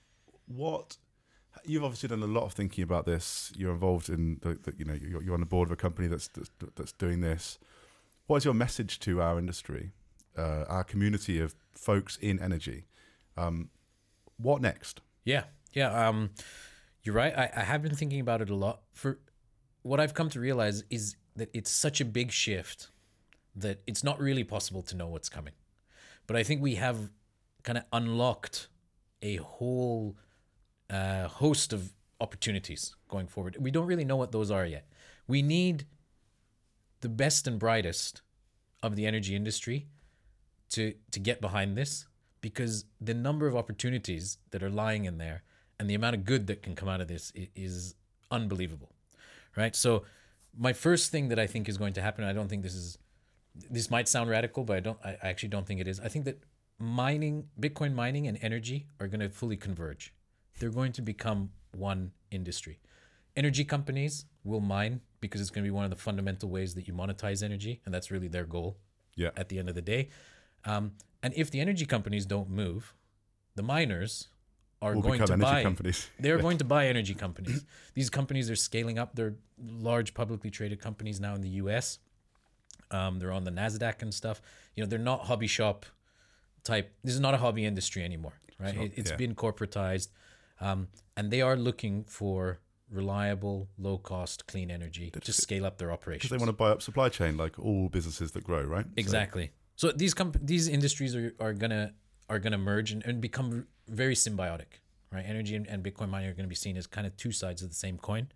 what, you've obviously done a lot of thinking about this. You're involved in the, the you know, you're, you're on the board of a company that's, that's, that's doing this. What is your message to our industry, uh, our community of folks in energy? Um, what next? Yeah, yeah. Um, you're right. I, I have been thinking about it a lot. For what I've come to realize is that it's such a big shift that it's not really possible to know what's coming. But I think we have kind of unlocked a whole uh, host of opportunities going forward. We don't really know what those are yet. We need the best and brightest of the energy industry to to get behind this, because the number of opportunities that are lying in there and the amount of good that can come out of this is unbelievable, right? So my first thing that I think is going to happen, I don't think this is, this might sound radical, but I don't, I actually don't think it is. I think that mining, Bitcoin mining and energy are going to fully converge. They're going to become one industry. Energy companies will mine because it's going to be one of the fundamental ways that you monetize energy, and that's really their goal yeah. at the end of the day. Um, and if the energy companies don't move, the miners are will going to buy companies. They're going to buy energy companies. These companies are scaling up. They're large publicly traded companies now in the U S. Um, they're on the NASDAQ and stuff. You know, they're not hobby shop type. This is not a hobby industry anymore, right? Not, it, it's yeah. been corporatized, um, and they are looking for reliable, low-cost, clean energy to scale up their operations. Because they want to buy up supply chain, like all businesses that grow, right? Exactly. So, so these comp- these industries are are gonna are gonna merge and, and become very symbiotic, right? Energy and, and Bitcoin mining are going to be seen as kind of two sides of the same coin.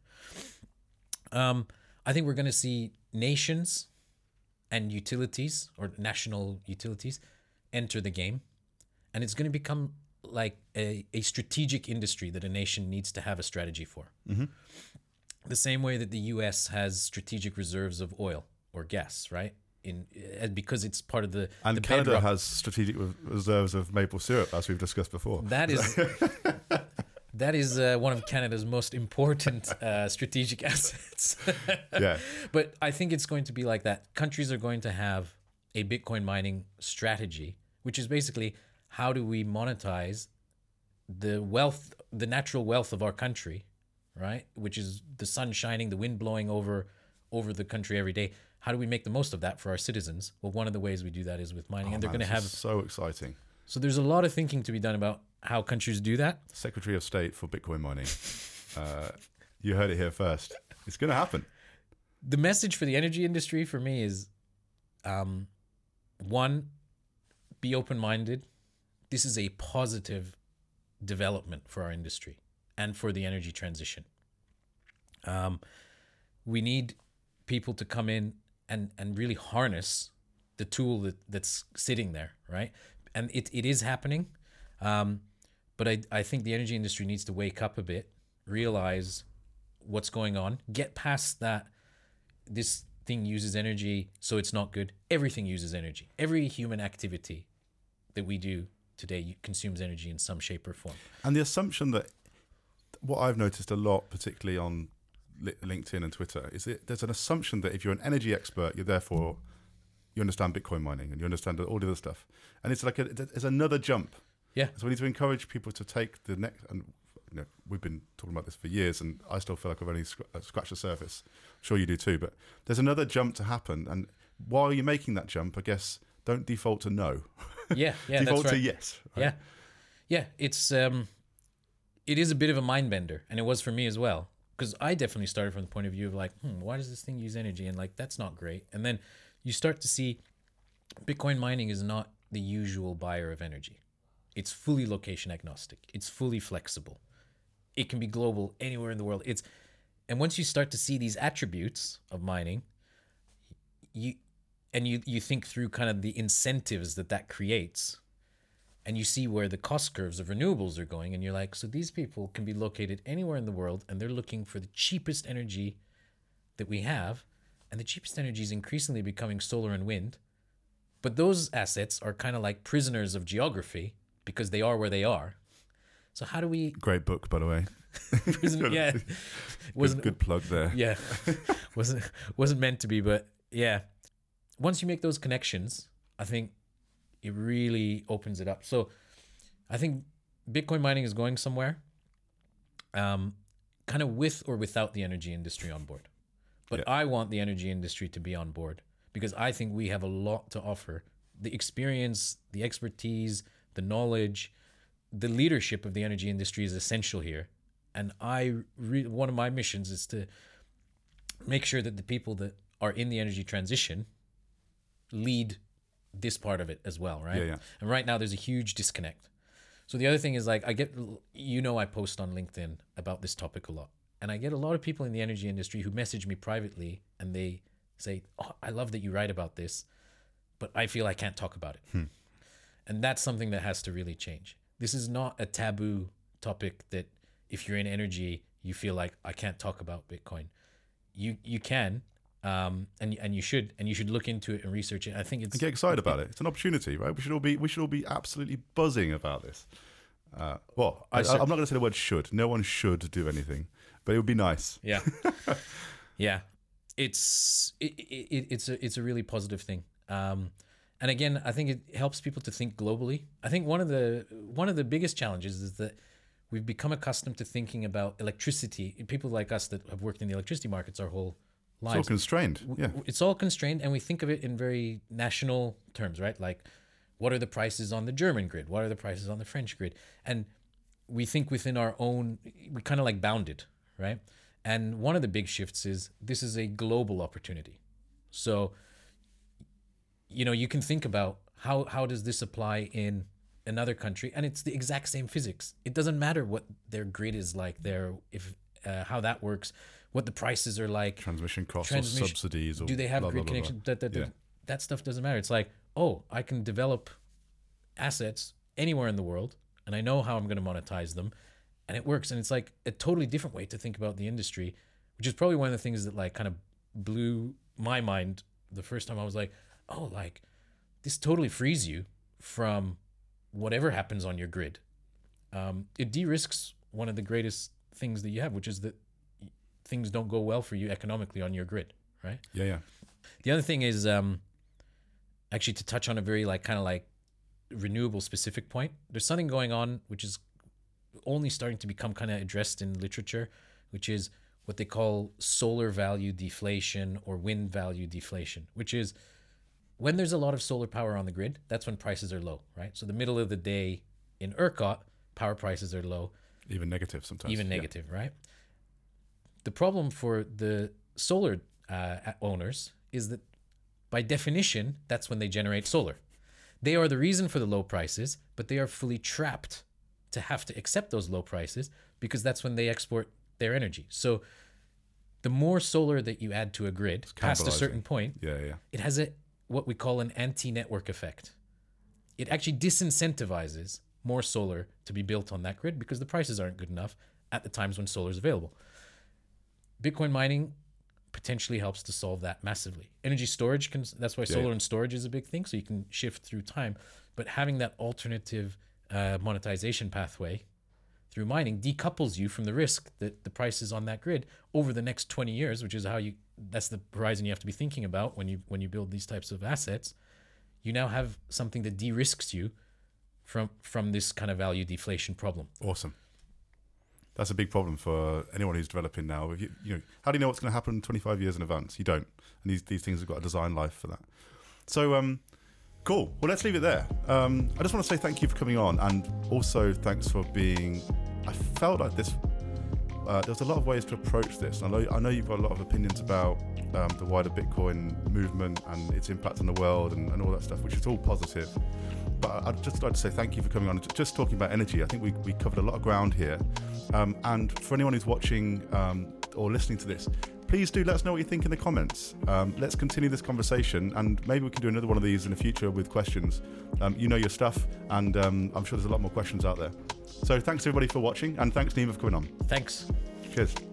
Um, I think we're going to see nations and utilities or national utilities enter the game, and it's going to become like a, a strategic industry that a nation needs to have a strategy for. Mm-hmm. The same way that the U S has strategic reserves of oil or gas, right? In because it's part of the and the Canada bedrock. has strategic reserves of maple syrup, as we've discussed before. That is that is uh, one of Canada's most important uh, strategic assets. Yeah, but I think it's going to be like that. Countries are going to have a Bitcoin mining strategy, which is basically how do we monetize the wealth, the natural wealth of our country, right? Which is the sun shining, the wind blowing over over the country every day. How do we make the most of that for our citizens? Well, one of the ways we do that is with mining, oh, and they're man, going to have so exciting. So there's a lot of thinking to be done about how countries do that. Secretary of State for Bitcoin mining. uh, you heard it here first. It's going to happen. The message for the energy industry for me is, um, one, be open-minded. This is a positive development for our industry and for the energy transition. Um, we need people to come in and, and really harness the tool that, that's sitting there, right? And it, it is happening. Um, but I, I think the energy industry needs to wake up a bit, realize what's going on, get past that, this thing uses energy, so it's not good. Everything uses energy. Every human activity that we do today consumes energy in some shape or form. And the assumption that what I've noticed a lot, particularly on LinkedIn and Twitter, is that there's an assumption that if you're an energy expert, you're therefore you understand Bitcoin mining and you understand all the other stuff. And it's like a, it's another jump. Yeah. So we need to encourage people to take the next. And you know, we've been talking about this for years, and I still feel like I've only sc- scratched the surface. I'm sure you do too. But there's another jump to happen, and while you're making that jump, I guess don't default to no. Yeah, yeah, default that's right. to yes. Right? Yeah, yeah. It's um, it is a bit of a mind bender, and it was for me as well. Because I definitely started from the point of view of like, hmm, why does this thing use energy? And like, that's not great. And then you start to see Bitcoin mining is not the usual buyer of energy. It's fully location agnostic. It's fully flexible. It can be global anywhere in the world. It's, and once you start to see these attributes of mining, you, and you, you think through kind of the incentives that that creates, and you see where the cost curves of renewables are going, and you're like, so these people can be located anywhere in the world, and they're looking for the cheapest energy that we have, and the cheapest energy is increasingly becoming solar and wind. But those assets are kind of like prisoners of geography because they are where they are. So how do we... Great book, by the way. Prison, yeah. Wasn't, good, good plug there. Yeah. wasn't wasn't meant to be, but yeah. Once you make those connections, I think it really opens it up. So I think Bitcoin mining is going somewhere, um, kind of with or without the energy industry on board. But yeah. I want the energy industry to be on board because I think we have a lot to offer. The experience, the expertise, the knowledge, the leadership of the energy industry is essential here. And I re- one of my missions is to make sure that the people that are in the energy transition lead this part of it as well, right? Yeah, yeah. And right now there's a huge disconnect. So the other thing is like I get, you know, I post on LinkedIn about this topic a lot. And I get a lot of people in the energy industry who message me privately and they say, oh, I love that you write about this, but I feel I can't talk about it. Hmm. And that's something that has to really change. This is not a taboo topic that if you're in energy, you feel like I can't talk about Bitcoin. You you can, um, and and you should, and you should look into it and research it. I think it's and get excited about it. It's an opportunity, right? We should all be we should all be absolutely buzzing about this. Uh, well, I, I, I'm not going to say the word should. No one should do anything, but it would be nice. Yeah, yeah. It's it, it, it's a it's a really positive thing. Um, and again, I think it helps people to think globally. I think one of the one of the biggest challenges is that we've become accustomed to thinking about electricity. People like us that have worked in the electricity markets our whole lives. It's all constrained. Yeah, it's all constrained, and we think of it in very national terms, right? Like, what are the prices on the German grid? What are the prices on the French grid? And we think within our own, we kind of like bound it, right? And one of the big shifts is this is a global opportunity. So, you know, you can think about how how does this apply in another country, and it's the exact same physics. It doesn't matter what their grid is like there, if uh, how that works, what the prices are like, transmission costs transmission, or subsidies, or do they have blah, grid blah, blah, connection? blah. That that, Yeah. that that stuff doesn't matter. It's like, oh, I can develop assets anywhere in the world, and I know how I'm going to monetize them, and it works. And it's like a totally different way to think about the industry, which is probably one of the things that like kind of blew my mind the first time. I was like, oh, like this totally frees you from whatever happens on your grid. Um, it de-risks one of the greatest things that you have, which is that things don't go well for you economically on your grid, right? Yeah, yeah. The other thing is um, actually to touch on a very like kind of like renewable specific point. There's something going on which is only starting to become kind of addressed in literature, which is what they call solar value deflation or wind value deflation, which is when there's a lot of solar power on the grid, that's when prices are low, right? So the middle of the day in ERCOT, power prices are low. Even negative sometimes. Even yeah. negative, right? The problem for the solar uh, owners is that by definition, that's when they generate solar. They are the reason for the low prices, but they are fully trapped to have to accept those low prices because that's when they export their energy. So the more solar that you add to a grid past a certain point, yeah, yeah. it has a what we call an anti-network effect. It actually disincentivizes more solar to be built on that grid because the prices aren't good enough at the times when solar is available. Bitcoin mining potentially helps to solve that massively. Energy storage can, that's why Yeah, solar yeah. and storage is a big thing. So you can shift through time, but having that alternative uh, monetization pathway through mining decouples you from the risk that the prices on that grid over the next twenty years, which is how you, that's the horizon you have to be thinking about when you, when you build these types of assets. You now have something that de-risks you from, from this kind of value deflation problem. Awesome. That's a big problem for anyone who's developing now. If you, you know, how do you know what's going to happen twenty-five years in advance? You don't. And these, these things have got a design life for that. So, um, cool. Well, let's leave it there. Um, I just want to say thank you for coming on, and also thanks for being. I felt like this. Uh, there's a lot of ways to approach this. I know. I know you've got a lot of opinions about um, the wider Bitcoin movement and its impact on the world and, and all that stuff, which is all positive. But I'd just like to say thank you for coming on. Just talking about energy, I think we, we covered a lot of ground here. Um, and for anyone who's watching um, or listening to this, please do let us know what you think in the comments. Um, let's continue this conversation, and maybe we can do another one of these in the future with questions. Um, you know your stuff, and um, I'm sure there's a lot more questions out there. So thanks everybody for watching, and thanks Nima for coming on. Thanks. Cheers.